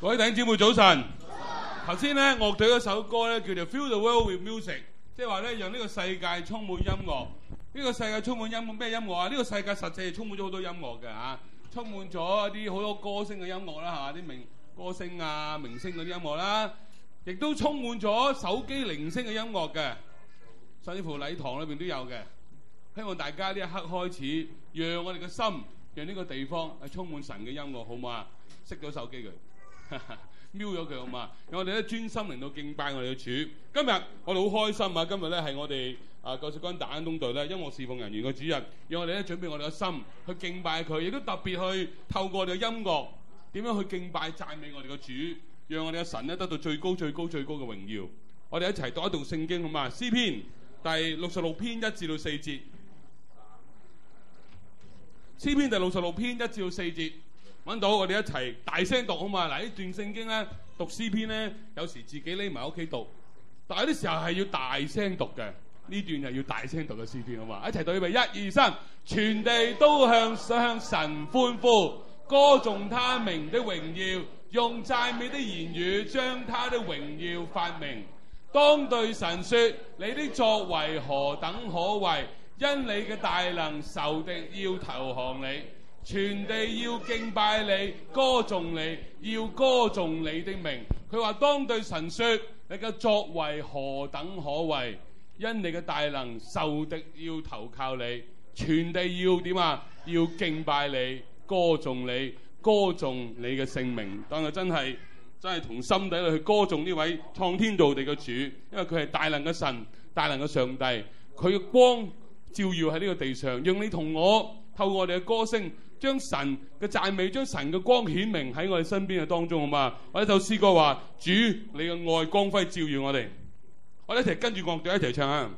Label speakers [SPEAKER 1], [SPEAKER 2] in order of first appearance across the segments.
[SPEAKER 1] 各位弟兄姊妹早晨。頭先咧樂隊嗰首歌咧叫做 Fill the World with Music， 即係話咧讓呢個世界充滿音樂。呢個世界充滿咩音樂啊？呢個世界實際係充滿咗好多音樂嘅嚇，充滿咗一啲好多歌星嘅音樂啦嚇，啲名歌星啊、明星嗰啲音樂啦，亦都充滿咗手機鈴聲嘅音樂嘅，甚至乎禮堂裏邊都有嘅。希望大家呢一刻開始，讓我哋嘅心，讓呢個地方係充滿神嘅音樂，好唔好啊？熄咗手機佢。瞄咗佢好嘛？讓我哋咧專心嚟到敬拜我哋嘅主。今日我哋好開心啊！今日咧係我哋救世軍大恩東隊咧音樂侍奉人員嘅主日，讓我哋咧準備我哋嘅心去敬拜佢，亦都特別去透過我哋嘅音樂點樣去敬拜讚美我哋嘅主，讓我哋嘅神咧得到最高最高最高嘅榮耀。我哋一齊讀一讀聖經好嘛？詩篇第66篇1至到4節。詩篇第66篇1至到4節。揾到我哋一齊大聲讀好嘛？嗱，呢段聖經咧讀詩篇咧，有時自己匿埋屋企讀，但係有啲時候係要大聲讀嘅。呢段係要大聲讀嘅詩篇好嘛？一齊讀預備1、2、3，全地都向神歡呼，歌頌他名的榮耀，用讚美的言語將他的榮耀發明。當對神說：你的作為何等可畏！因你嘅大能，仇敵要投降你。全地要敬拜你，歌頌你，要歌頌你的名。佢話當對神說：你嘅作為何等可畏！因你嘅大能，仇敵要投靠你。全地要點啊？要敬拜你，歌頌你，歌頌你嘅聖名。當佢真係從心底裏去歌頌呢位創天造地嘅主，因為佢係大能嘅神，大能嘅上帝。佢嘅光照耀喺呢個地上，讓你同我透過我哋嘅歌聲，將神嘅讚美，將神嘅光顯明喺我哋身邊嘅當中，好嘛？我哋就詩歌話：主，你嘅愛光輝照耀我哋。我哋一齊跟住樂隊一齊唱啊！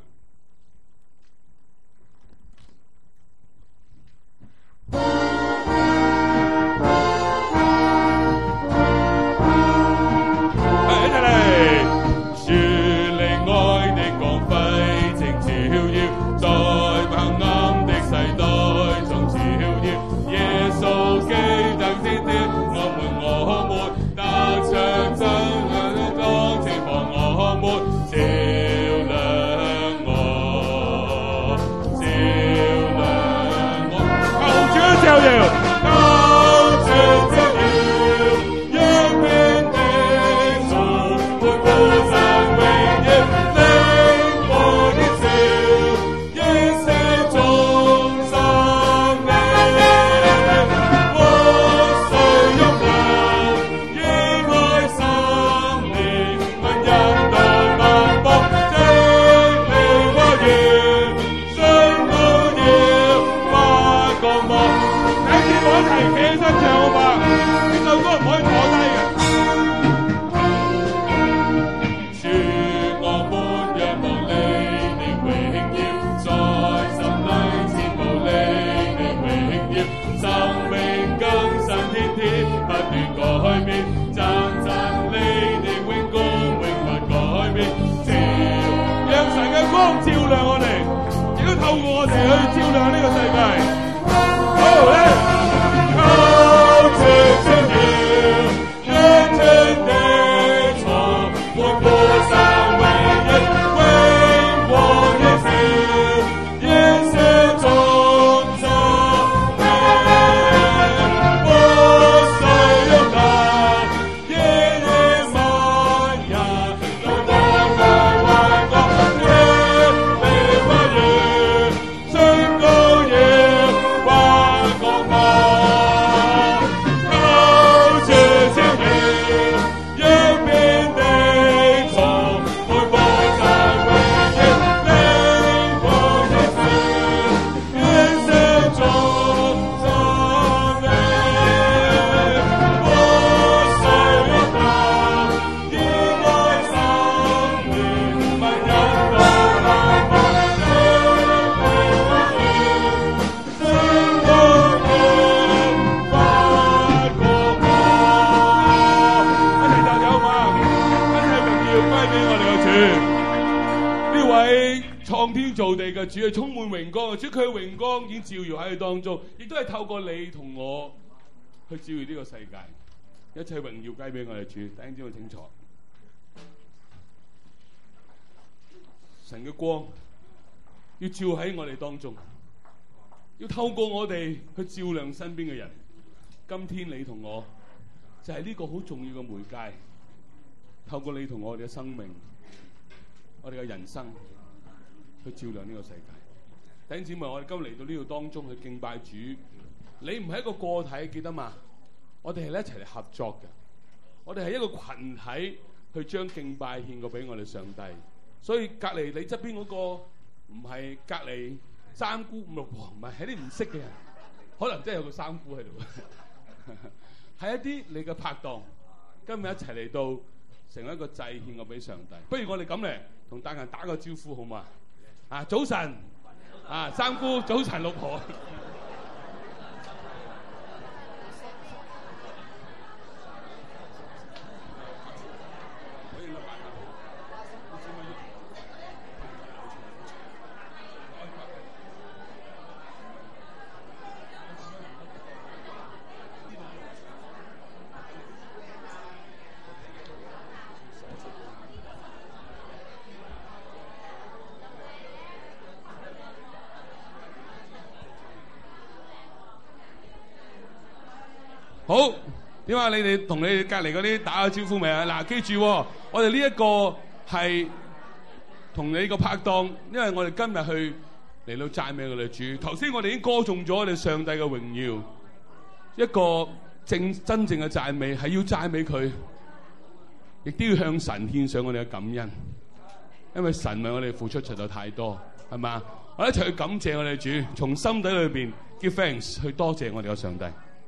[SPEAKER 1] 一齊嚟！主，你愛的光輝正照耀，在黑暗的世代中照耀。耶穌基督的天，我們得享真光，釋放我們，照亮我，照亮我，求主照耀，求主照耀，讓遍地充滿父神榮耀，靈光的照，認識眾生靈。照亮我哋，亦都透過我哋去照亮呢個世界。好咧，求主照耀，讓全地充滿父神榮耀，榮光的照，認識眾生靈，不需擁有，夜夜萬人都當佢為國。造地嘅主係充滿榮光嘅主，佢嘅榮光已經照耀喺佢當中，亦都係透過你同我去照耀呢個世界。 一切榮耀歸俾我哋主。弟兄姊妹請坐。神嘅光要照喺我哋當中，要透過我哋去照亮身邊嘅人。今天你同我就係呢個好重要嘅媒介，透過你同我哋嘅生命，我哋嘅人生去照亮呢個世界。弟兄姊妹，我哋今日嚟到呢度當中去敬拜主，你唔係一個個體，記得嘛？我哋係一齊嚟合作嘅，我哋係一個群體去將敬拜獻過俾我哋上帝。所以隔離你側邊嗰個唔係隔離三姑五六婆，唔係，係啲唔識嘅人，可能真係有個三姑喺度，係一啲你嘅拍檔，今日一齊嚟到成為一個祭獻過俾上帝。不如我哋咁嚟同大家打個招呼好嘛？啊，早晨！啊，三姑早晨，六婆。好，點啊？你哋同你哋隔離嗰啲打個招呼未啊？嗱，記住，我哋呢一個係同你個拍檔，因為我哋今日去嚟到讚美我哋主。頭先我哋已經歌頌咗我哋上帝嘅榮耀，一個真正嘅讚美係要讚美佢，亦都要向神獻上我哋嘅感恩，因為神為我哋付出實在太多，係嘛？我哋一齊去感謝我哋主，從心底裏邊 give thanks 去多謝我哋嘅上帝。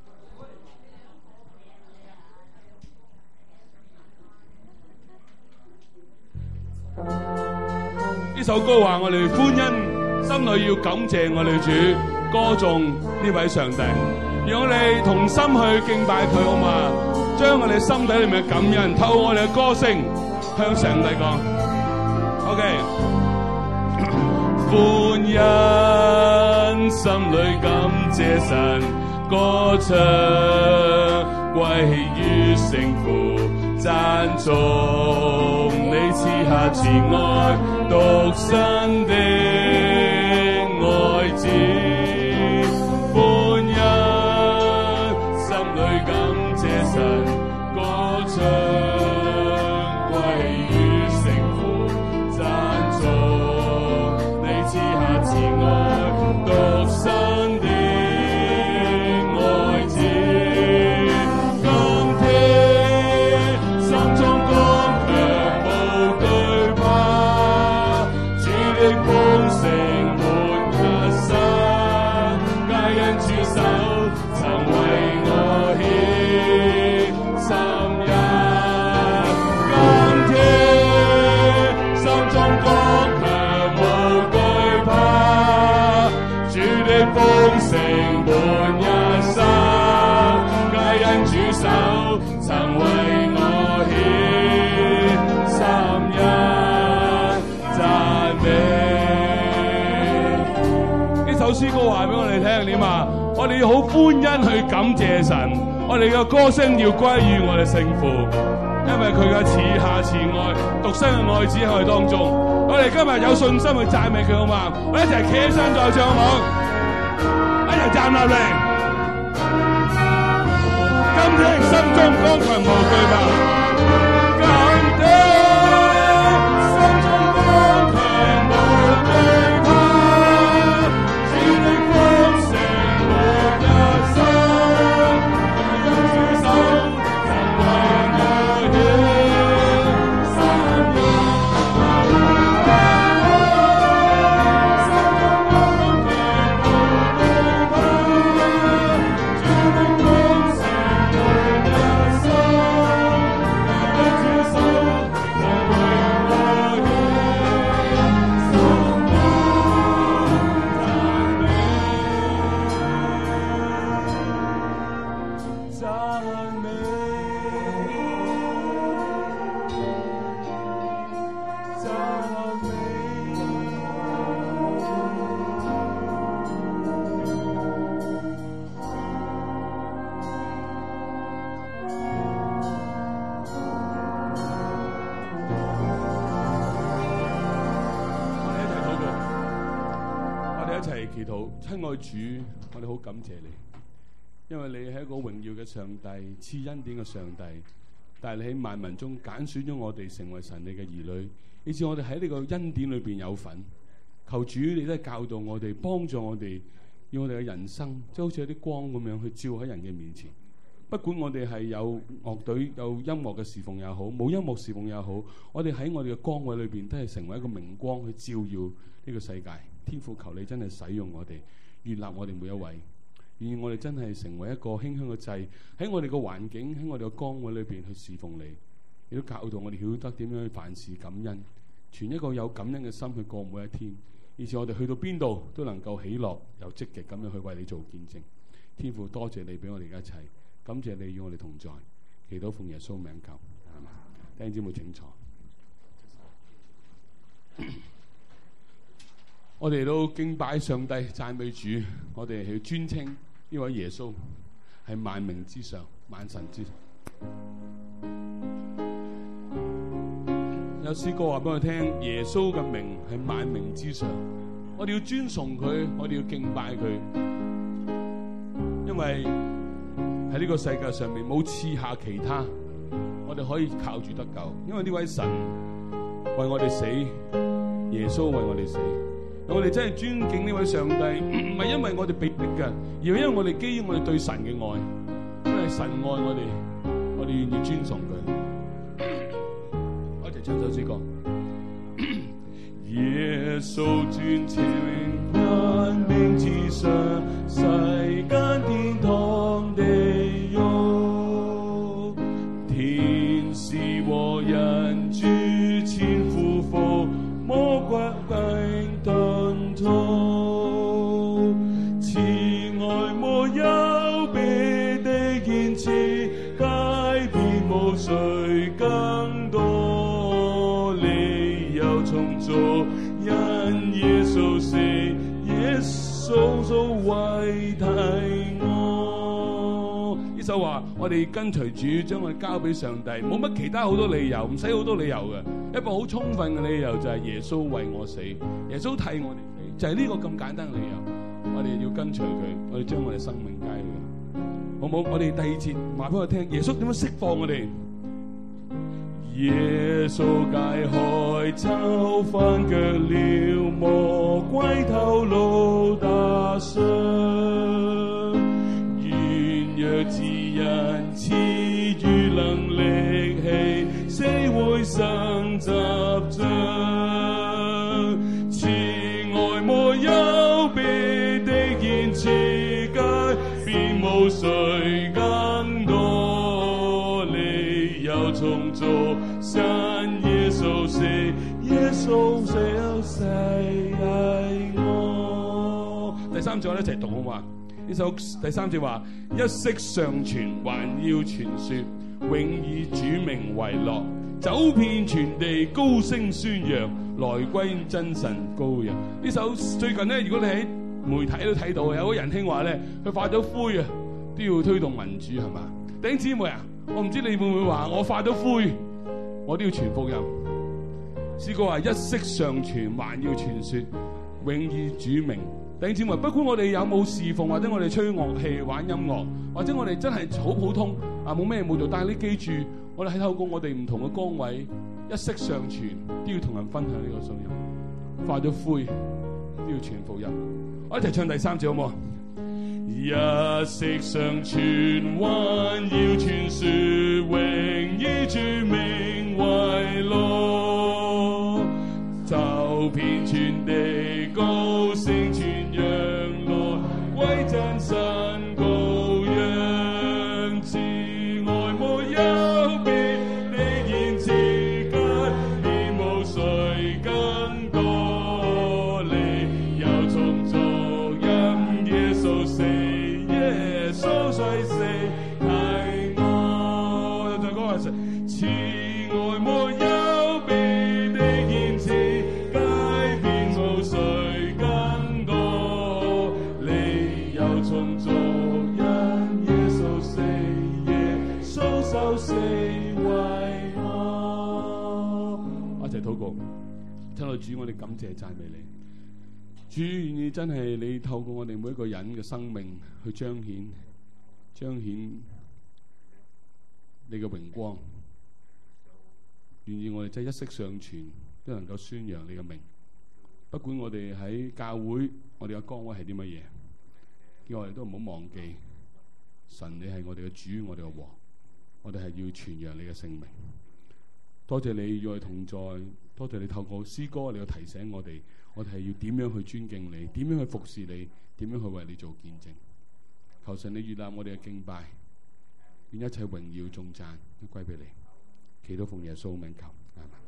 [SPEAKER 1] 呢首歌話我哋歡欣，心裏要感謝我哋主，歌頌呢位上帝，讓我哋同心去敬拜佢，好嘛？將我哋心底裏面嘅感恩，透過我哋嘅歌聲向上帝講。OK， 歡欣，心裏感謝神，歌唱歸於聖父。讚頌你賜下慈愛獨生的愛子，歡欣，心裏感謝神，歌唱歸於聖父，讚頌你賜下慈愛獨生的愛子。詩歌話俾我哋聽點啊？我哋要好歡欣去感謝神，我哋嘅歌聲要歸於我哋聖父，因為佢嘅賜下慈愛獨生嘅愛子喺我哋當中。我哋今日有信心去讚美佢，好嘛？我一齊企起身再唱，好唔好？一齊站立嚟，今天心中剛強無懼怕。 一齊祈禱。親愛主，我哋好感謝你，因為你係一個榮耀嘅上帝，賜恩典嘅上帝，但係你喺萬民中揀選咗我哋成為神你嘅兒女，以致我哋喺呢個恩典裏邊有份。求主你都係教導我哋，幫助我哋，要我哋嘅人生即係好似有啲光咁樣去照喺人嘅面前。不管我哋係有樂隊、有音樂嘅侍奉也好，冇音樂侍奉也好，我哋喺我哋嘅崗位裏邊都係成為一個明光去照耀呢個世界。天父，求你真係使用我哋，悅納我哋每一位，願我哋真係成為一個馨香嘅祭，喺我哋嘅環境、喺我哋嘅崗位裏邊去侍奉你，亦都教導我哋曉得點樣去凡事感恩，存一個有感恩嘅心去過每一天，以至我哋去到邊度都能夠喜樂又積極咁樣去為你做見證。天父，多謝你俾我哋一齊，感謝你與我哋同在，祈禱奉耶穌名求，係嘛？弟兄姊妹請坐。我哋都敬拜上帝，讚美主，我哋係要尊稱呢位耶穌係萬名之上、萬神之上。有詩歌話俾我聽，耶穌嘅名係萬名之上，我哋要尊崇佢，我哋要敬拜佢，因為喺呢個世界上面冇賜下其他，我哋可以靠住得救，因為呢位神為我哋死，耶穌為我哋死。我哋真係尊敬呢位上帝，唔係因為我哋被逼嘅，而係因為我哋基於我哋對神嘅愛，因為神愛我哋，我哋願意尊崇佢。我一齊唱首詩歌。耶穌尊稱萬名之上，世間天堂地獄，天使和人主前俯伏，魔鬼頓挫，慈愛沒有別的言辭，改變無誰更多理由重做，因耶穌死，耶穌做為替我。呢首話我哋跟隨主，將我哋交俾上帝，冇乜其他好多理由，唔使好多理由嘅。一個好充分嘅理由就係耶穌為我死，耶穌替我哋死，就係呢個咁簡單嘅理由。我哋要跟隨佢，我哋將我哋生命交俾佢，好唔好？我哋第二節話俾我聽，耶穌點樣釋放我哋？耶穌解開囚犯腳了，魔鬼頭顱打傷，軟弱之人賜予能力氣，死會生執著，慈愛沒有別的言辭，改變無誰更多理由重做，神耶穌死，耶穌死愛我。第三節我哋一齊讀好嘛？呢首第三節話：一息尚存，還要傳說，永以主名為樂，走遍全地，高聲宣揚，來歸真神羔羊。呢首最近咧，如果你喺媒體都睇到，有個仁兄話咧，佢發咗灰啊，都要推動民主係嘛？弟兄姊妹啊，我唔知你會唔會話我發咗灰，我都要傳福音。詩歌話：一息尚存，還要傳說，永以主名。弟兄姊妹，不管我哋有冇侍奉，或者我哋吹樂器、玩音樂，或者我哋真係好普通啊，冇咩冇做，但係你記住，我哋喺透過我哋唔同嘅崗位，一息尚存，都要同人分享呢個信仰。發咗灰都要傳福音。我一齊唱第三節好冇？一息尚存，還要傳說，永以主名為樂，走遍全地，高聲傳揚，來歸真神羔羊，慈愛沒有別的言辭，改變無誰更多理由重做，因耶穌死，耶穌雖死替我。再講下慈愛沒有別的言辭，改變無誰更多理由重做，因耶穌死，耶穌受死為我。一齊禱告，親愛的主，我哋感謝讚美你。 主願意真係你透過我哋每一個人嘅生命去彰顯你嘅榮光，願意我哋真係一息尚存，都能夠宣揚你嘅名。不管我哋喺教會，我哋嘅崗位係啲乜嘢，叫我哋都唔好忘記神，你係我哋嘅主，我哋嘅王，我哋係要傳揚你嘅聖名。多謝你與我哋同在，多謝你透過詩歌，你要提醒我哋係要點樣去尊敬你，點樣去服侍你，點樣去為你做見證。求神你悅納我哋嘅敬拜，願一切榮耀頌讚都歸俾你。祈禱奉耶穌名求，阿們。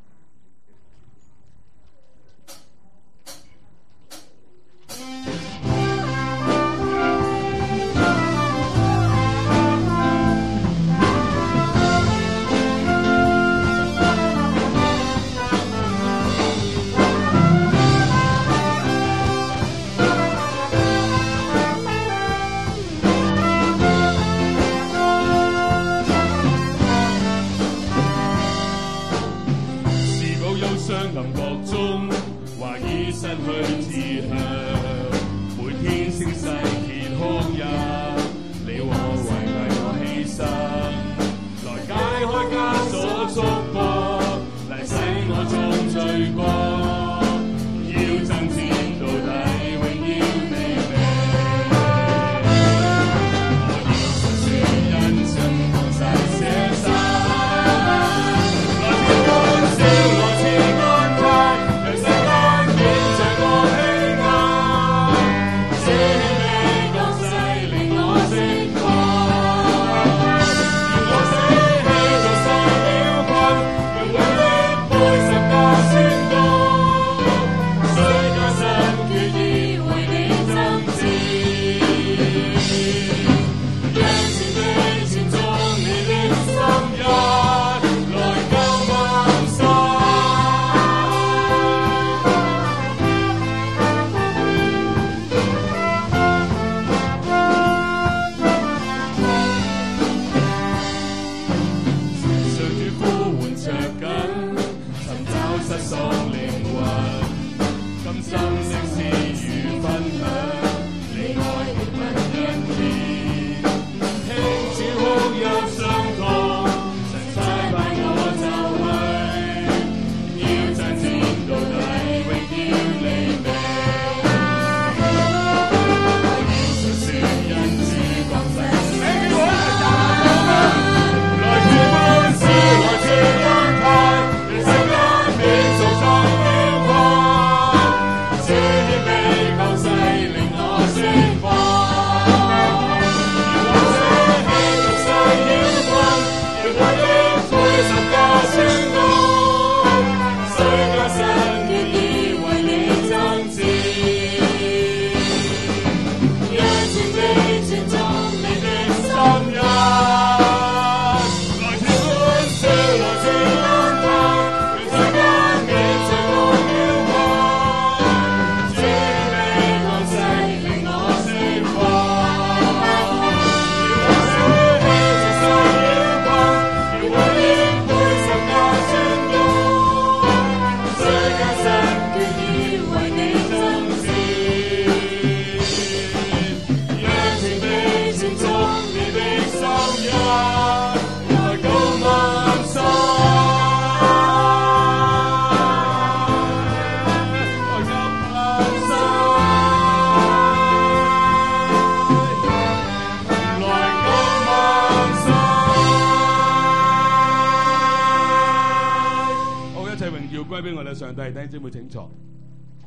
[SPEAKER 1] 歸俾我哋上帝，弟兄姊妹請坐。